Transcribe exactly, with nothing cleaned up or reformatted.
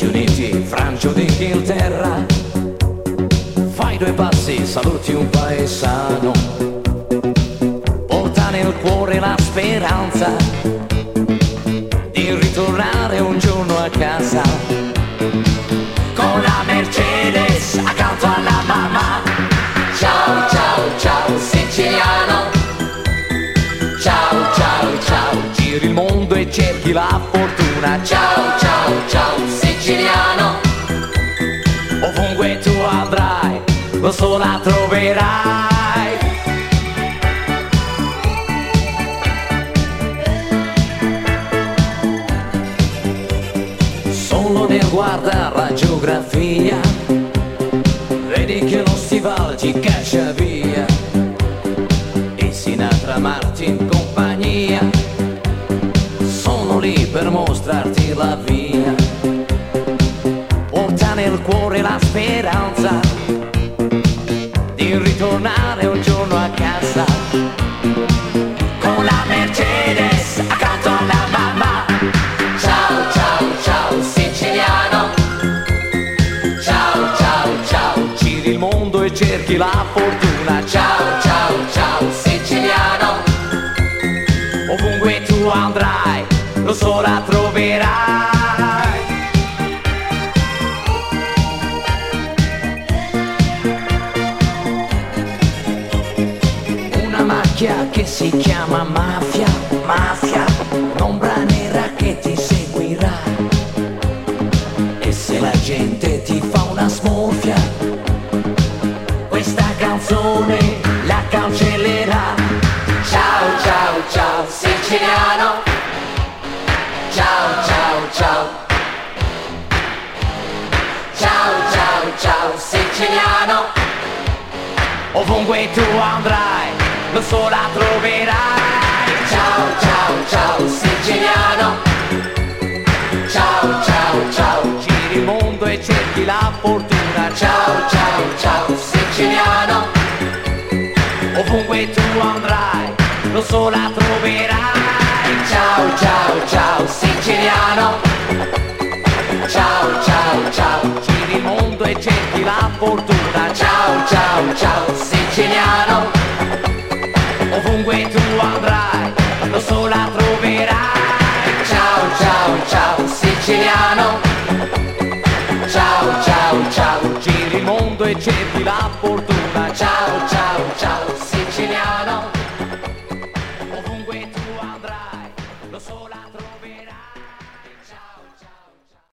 Stati Uniti, Francia d'Inghilterra, fai due passi, saluti un paesano, porta nel cuore la speranza di ritornare un giorno a casa con la Mercedes accanto alla mamma. Ciao ciao ciao siciliano, ciao ciao ciao, giri il mondo e cerchi la fortuna. Ciao ciao ciao siciliano, ovunque tu andrai lo so la troverai. Solo nel guardare la geografia vedi che lo stivale ti caccia via e Sinatra, Martin, compagnia sono lì per mostrarti la via. Porta nel cuore la speranza di ritornare un giorno a casa con la Mercedes accanto alla mamma. Ciao ciao ciao siciliano, ciao ciao ciao, giri il mondo e cerchi la fortuna. Ciao ciao ciao siciliano, ovunque tu andrai lo so la troverai. Una macchia che si chiama mafia, mafia, un'ombra nera che ti seguirà e se la gente ti fa una smorfia questa canzone la cancellerà. Ciao ciao ciao siciliano, ciao ciao ciao, ciao ciao ciao siciliano, ovunque tu andrai lo so la troverai. Ciao ciao ciao siciliano, ciao ciao ciao, giri il mondo e cerchi la fortuna. Ciao ciao ciao siciliano, ovunque tu andrai lo so la troverai. Ciao ciao ciao siciliano, ciao ciao ciao, giri il mondo e cerchi la fortuna. Ciao ciao ciao siciliano, ovunque tu andrai lo so la troverai. Ciao ciao ciao siciliano, ciao ciao ciao, giri il mondo e cerchi la fortuna. Ciao ciao ciao siciliano.